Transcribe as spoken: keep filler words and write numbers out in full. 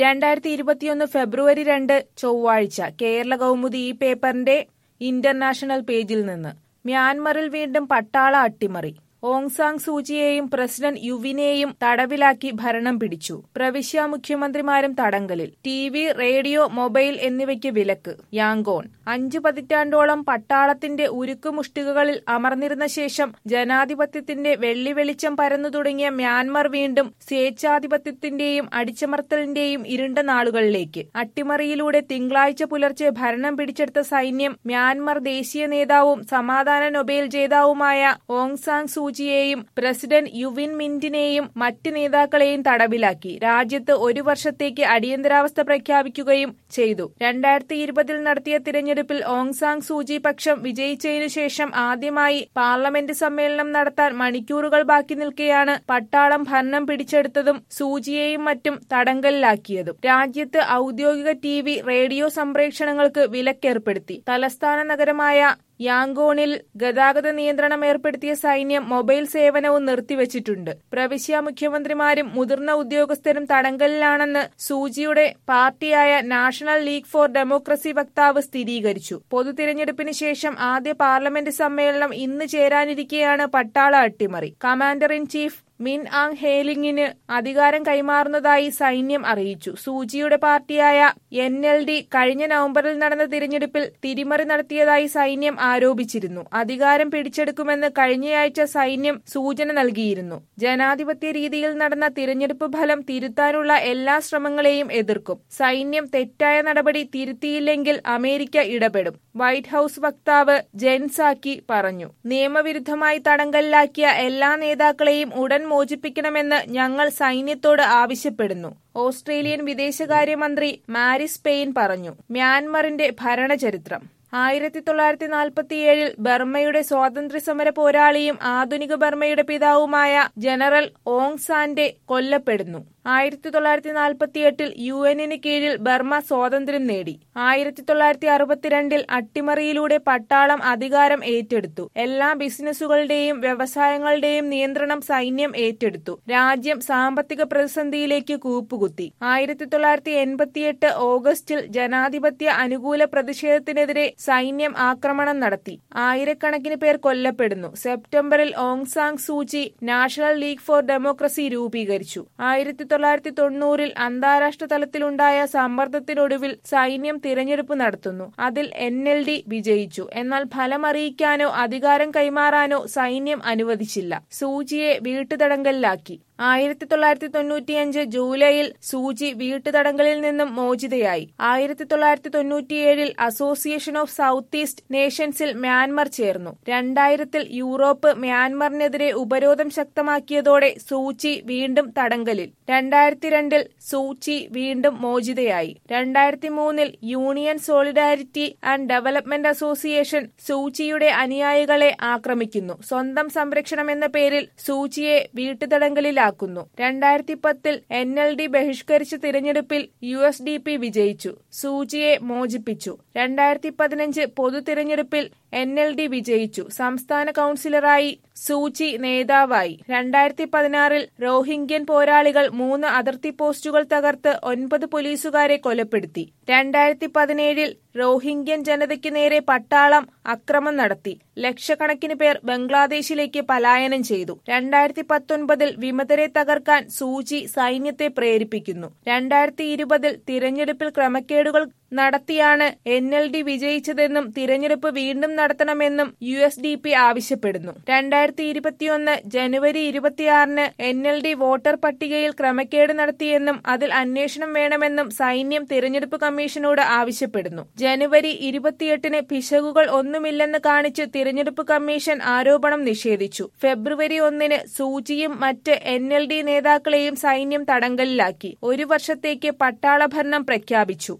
രണ്ടായിരത്തി ഇരുപത്തിയൊന്ന് ഫെബ്രുവരി രണ്ട് ചൊവ്വാഴ്ച കേരള കൗമുദി ഈ പേപ്പറിന്റെ ഇന്റർനാഷണൽ പേജിൽ നിന്ന് മ്യാൻമറിൽ വീണ്ടും പട്ടാള അട്ടിമറി. ഓങ് സാങ് സൂചിയെയും പ്രസിഡന്റ് യുവിനെയും തടവിലാക്കി ഭരണം പിടിച്ചു. പ്രവിശ്യാ മുഖ്യമന്ത്രിമാരും തടങ്കലിൽ. ടി വി, റേഡിയോ, മൊബൈൽ എന്നിവയ്ക്ക് വിലക്ക്. യാങ്കോൺ അഞ്ചു പതിറ്റാണ്ടോളം പട്ടാളത്തിന്റെ ഉരുക്കുമുഷ്ടികകളിൽ അമർന്നിരുന്ന ശേഷം ജനാധിപത്യത്തിന്റെ വെള്ളി വെളിച്ചം പരന്നു തുടങ്ങിയ മ്യാൻമർ വീണ്ടും സ്വേച്ഛാധിപത്യത്തിന്റെയും അടിച്ചമർത്തലിന്റെയും ഇരുണ്ട നാളുകളിലേക്ക്. അട്ടിമറിയിലൂടെ തിങ്കളാഴ്ച പുലർച്ചെ ഭരണം പിടിച്ചെടുത്ത സൈന്യം മ്യാൻമർ ദേശീയ നേതാവും സമാധാന നൊബേൽ ജേതാവുമായ ഓങ് സാങ് സൂചിയെയും പ്രസിഡന്റ് യുവിൻ മിന്റിനെയും മറ്റ് നേതാക്കളെയും തടവിലാക്കി. രാജ്യത്ത് ഒരു വർഷത്തേക്ക് അടിയന്തരാവസ്ഥ പ്രഖ്യാപിക്കുകയും ചെയ്തു. രണ്ടായിരത്തി ഇരുപതിൽ നടത്തിയ തിരഞ്ഞെടുപ്പിൽ ഓങ് സാങ് സൂചി പക്ഷം വിജയിച്ചതിനു ശേഷം ആദ്യമായി പാർലമെന്റ് സമ്മേളനം നടത്താൻ മണിക്കൂറുകൾ ബാക്കി നിൽക്കെയാണ് പട്ടാളം ഭരണം പിടിച്ചെടുത്തതും സൂചിയെയും മറ്റും തടങ്കലിലാക്കിയതും. രാജ്യത്ത് ഔദ്യോഗിക ടി വി, റേഡിയോ സംപ്രേഷണങ്ങൾക്ക് വിലക്കേർപ്പെടുത്തി. തലസ്ഥാന നഗരമായ യാങ്കോണിൽ ഗതാഗത നിയന്ത്രണം ഏർപ്പെടുത്തിയ സൈന്യം മൊബൈൽ സേവനവും നിർത്തിവച്ചിട്ടുണ്ട്. പ്രവിശ്യാ മുഖ്യമന്ത്രിമാരും മുതിർന്ന ഉദ്യോഗസ്ഥരും തടങ്കലിലാണെന്ന് സൂചിയുടെ പാർട്ടിയായ നാഷണൽ ലീഗ് ഫോർ ഡെമോക്രസി വക്താവ് സ്ഥിരീകരിച്ചു. പൊതു തിരഞ്ഞെടുപ്പിന് ശേഷം ആദ്യ പാർലമെന്റ് സമ്മേളനം ഇന്ന് ചേരാനിരിക്കെയാണ് പട്ടാള അട്ടിമറി. Commander in chief Min Aung ഹേലിങ്ങിന് അധികാരം കൈമാറുന്നതായി സൈന്യം അറിയിച്ചു. സൂചിയുടെ പാർട്ടിയായ എൻ എൽ ഡി കഴിഞ്ഞ നവംബറിൽ നടന്ന തിരഞ്ഞെടുപ്പിൽ തിരിമറി നടത്തിയതായി സൈന്യം ആരോപിച്ചിരുന്നു. അധികാരം പിടിച്ചെടുക്കുമെന്ന് കഴിഞ്ഞയാഴ്ച സൈന്യം സൂചന നൽകിയിരുന്നു. ജനാധിപത്യ രീതിയിൽ നടന്ന തിരഞ്ഞെടുപ്പ് ഫലം തിരുത്താനുള്ള എല്ലാ ശ്രമങ്ങളെയും എതിർക്കും. സൈന്യം തെറ്റായ നടപടി തിരുത്തിയില്ലെങ്കിൽ അമേരിക്ക ഇടപെടും. വൈറ്റ് ഹൌസ് വക്താവ് ജെൻ സാക്കി പറഞ്ഞു. നിയമവിരുദ്ധമായി തടങ്കലിലാക്കിയ എല്ലാ നേതാക്കളെയും ഉടൻ മോചിപ്പിക്കണമെന്ന് ഞങ്ങൾ സൈന്യത്തോട് ആവശ്യപ്പെടുന്നു. ഓസ്ട്രേലിയൻ വിദേശകാര്യമന്ത്രി മാരിസ് പെയിൻ പറഞ്ഞു. മ്യാൻമറിന്റെ ഭരണചരിത്രം. ആയിരത്തി തൊള്ളായിരത്തി നാൽപ്പത്തിയേഴിൽ ബർമ്മയുടെ സ്വാതന്ത്ര്യസമര പോരാളിയും ആധുനിക ബർമ്മയുടെ പിതാവുമായ ജനറൽ ഓങ് സാന്റെ കൊല്ലപ്പെടുന്നു. ആയിരത്തി തൊള്ളായിരത്തി നാൽപ്പത്തിയെട്ടിൽ യു എന്നിന് കീഴിൽ ബർമ്മ സ്വാതന്ത്ര്യം നേടി. ആയിരത്തി തൊള്ളായിരത്തി അറുപത്തിരണ്ടിൽ അട്ടിമറിയിലൂടെ പട്ടാളം അധികാരം ഏറ്റെടുത്തു. എല്ലാ ബിസിനസ്സുകളുടെയും വ്യവസായങ്ങളുടെയും നിയന്ത്രണം സൈന്യം ഏറ്റെടുത്തു. രാജ്യം സാമ്പത്തിക പ്രതിസന്ധിയിലേക്ക് കൂപ്പുകുത്തി. ആയിരത്തി തൊള്ളായിരത്തി എൺപത്തിയെട്ട് ഓഗസ്റ്റിൽ ജനാധിപത്യ അനുകൂല പ്രതിഷേധത്തിനെതിരെ സൈന്യം ആക്രമണം നടത്തി. ആയിരക്കണക്കിന് പേർ കൊല്ലപ്പെടുന്നു. സെപ്റ്റംബറിൽ Aung San Suu Kyi National League for Democracy രൂപീകരിച്ചു. ആയിരത്തി തൊള്ളായിരത്തി തൊണ്ണൂറിൽ അന്താരാഷ്ട്ര തലത്തിലുണ്ടായ സമ്മർദ്ദത്തിനൊടുവിൽ സൈന്യം തിരഞ്ഞെടുപ്പ് നടത്തുന്നു. അതിൽ എൻ എൽ ഡി വിജയിച്ചു. എന്നാൽ ഫലമറിയിക്കാനോ അധികാരം കൈമാറാനോ സൈന്യം അനുവദിച്ചില്ല. സൂചിയെ വീട്ടുതടങ്കലിലാക്കി. ആയിരത്തി തൊള്ളായിരത്തി തൊണ്ണൂറ്റിയഞ്ച് ജൂലൈയിൽ സൂചി വീട്ടുതടങ്കലിൽ നിന്നും മോചിതയായി. ആയിരത്തി തൊള്ളായിരത്തി തൊണ്ണൂറ്റിയേഴിൽ അസോസിയേഷൻ ഓഫ് സൗത്ത് ഈസ്റ്റ് നേഷൻസിൽ മ്യാൻമർ ചേർന്നു. രണ്ടായിരത്തിൽ യൂറോപ്പ് മ്യാൻമറിനെതിരെ ഉപരോധം ശക്തമാക്കിയതോടെ സൂചി വീണ്ടും തടങ്കലിൽ. രണ്ടായിരത്തി രണ്ടിൽ സൂചി വീണ്ടും മോചിതയായി. രണ്ടായിരത്തി മൂന്നിൽ Union Solidarity and Development Association സൂചിയുടെ അനുയായികളെ ആക്രമിക്കുന്നു. സ്വന്തം സംരക്ഷണം എന്ന പേരിൽ സൂചിയെ വീട്ടുതടങ്കലിലാക്കി. രണ്ടായിരത്തി പത്തിൽ എൻ എൽ ഡി ബഹിഷ്കരിച്ച തിരഞ്ഞെടുപ്പിൽ യു എസ് ഡി പി വിജയിച്ചു. സൂചിയെ മോചിപ്പിച്ചു. രണ്ടായിരത്തി പതിനഞ്ച് പൊതു തിരഞ്ഞെടുപ്പിൽ എൻ എൽ ഡി വിജയിച്ചു. സംസ്ഥാന കൌൺസിലറായി സൂചി നേതാവായി. രണ്ടായിരത്തി പതിനാറിൽ റോഹിംഗ്യൻ പോരാളികൾ മൂന്ന് അതിർത്തി പോസ്റ്റുകൾ തകർത്ത് ഒൻപത് പോലീസുകാരെ കൊലപ്പെടുത്തി. രണ്ടായിരത്തി പതിനേഴിൽ റോഹിംഗ്യൻ ജനതയ്ക്ക് നേരെ പട്ടാളം അക്രമം നടത്തി. ലക്ഷക്കണക്കിന് പേർ ബംഗ്ലാദേശിലേക്ക് പലായനം ചെയ്തു. രണ്ടായിരത്തി പത്തൊൻപതിൽ വിമതരെ തകർക്കാൻ സൂചി സൈന്യത്തെ പ്രേരിപ്പിക്കുന്നു. രണ്ടായിരത്തി ഇരുപതിൽ തിരഞ്ഞെടുപ്പിൽ ക്രമക്കേടുകൾ നടത്തിയാണ് എൻ എൽ ഡി വിജയിച്ചതെന്നും തിരഞ്ഞെടുപ്പ് വീണ്ടും നടത്തണമെന്നും യു എസ് ഡി പി ആവശ്യപ്പെടുന്നു. രണ്ടായിരത്തി ഇരുപത്തിയൊന്ന് ജനുവരി ഇരുപത്തിയാറിന് എൻ എൽ ഡി വോട്ടർ പട്ടികയിൽ ക്രമക്കേട് നടത്തിയെന്നും അതിൽ അന്വേഷണം വേണമെന്നും സൈന്യം തിരഞ്ഞെടുപ്പ് കമ്മീഷനോട് ആവശ്യപ്പെടുന്നു. ജനുവരി ഇരുപത്തിയെട്ടിന് പിശകുകൾ ഒന്നുമില്ലെന്ന് കാണിച്ച് തിരഞ്ഞെടുപ്പ് കമ്മീഷൻ ആരോപണം നിഷേധിച്ചു. ഫെബ്രുവരി ഒന്നിന് സൂചിയും മറ്റ് എൻ എൽ ഡി നേതാക്കളെയും സൈന്യം തടങ്കലിലാക്കി. ഒരു വർഷത്തേക്ക് പട്ടാള ഭരണം പ്രഖ്യാപിച്ചു.